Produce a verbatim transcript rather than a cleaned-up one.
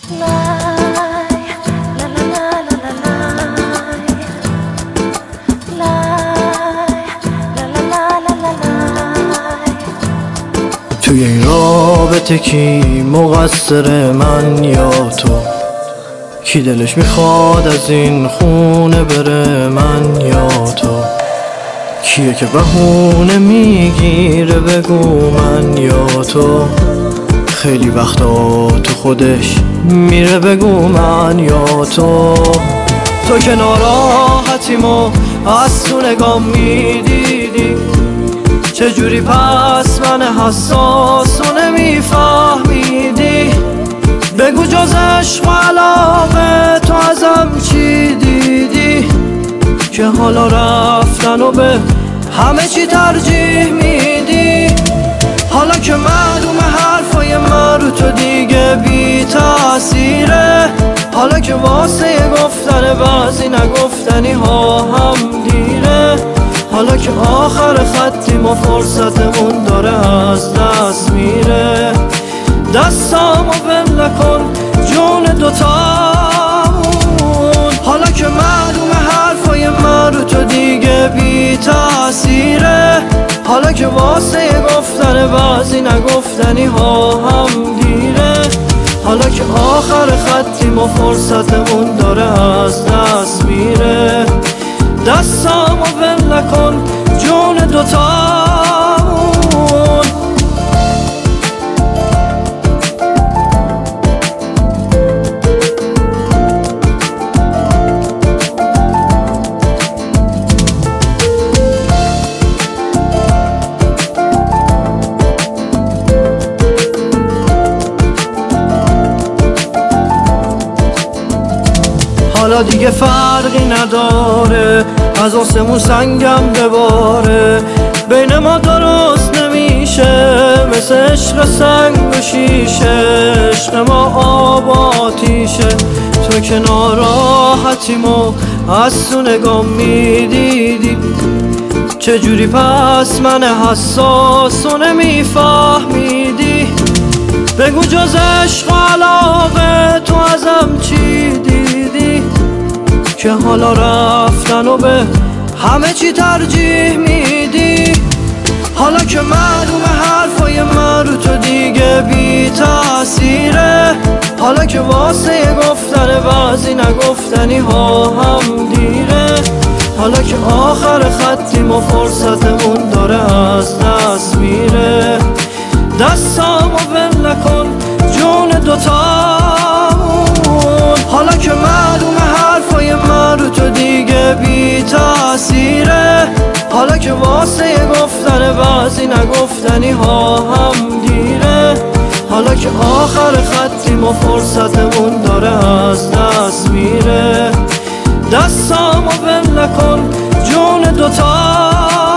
توی این رابطه کی مقصر، من یا تو؟ کی دلش میخواد از این خونه بره، من یا تو؟ کیه که بهونه میگیره بگو، من یا تو؟ خیلی وقتا تو خودش میره بگو، من یا تو؟ تو که ناراحتیمو از تو نگاه میدیدی، چجوری پس من حساسو نمیفهمیدی؟ بگو جز عشق و علاقه تو ازم چی دیدی، که حالا رفتن و به همه چی ترجیح میدی؟ حالا که معلومه حرفای من رو تو دیگه بی تأثیره، حالا که واسه گفتن بعضی نگفتنی ها هم دیره، حالا که آخر خطیم و فرصتمون داره از دست میره، دستامو بل نکن جون دوتامون. حالا که معلومه حرفای من رو تو دیگه بی تأثیره، حالا که واسه گفتن بعضی نگفتنی ها هم دیره، حالا که آخر خطیم و فرصتمون داره از دست میره، دستامو بل نکن جون دوتامون. حالا دیگه فرقی نداره از آسمون سنگم بباره، بین ما درست نمیشه مثل عشق سنگ و شیشه، عشق ما آب و آتیشه. تو که ناراحتیمو از تو نگاه میدیدی، چجوری پس من حساسو نمیفهمیدی؟ بگو جز عشق و علاقه تو ازم چی دیدی، که حالا رفتن و به همه چی ترجیح میدی؟ حالا که معلومه حرفای من رو تو دیگه بی تأثیره، حالا که واسه گفتن بعضی نگفتنی ها هم دیره، حالا که آخر خطیم و فرصتمون داره از دست میره، دستامو بل نکن جون دوتامون. حالا که معلومه حرفای من رو تو دیگه بی تأثیره، حالا که واسه گفتن بعضی نگفتنی ها هم دیره، حالا که آخر خطیم و فرصتمون داره از دست میره، دستامو بل نکن جون دوتامون.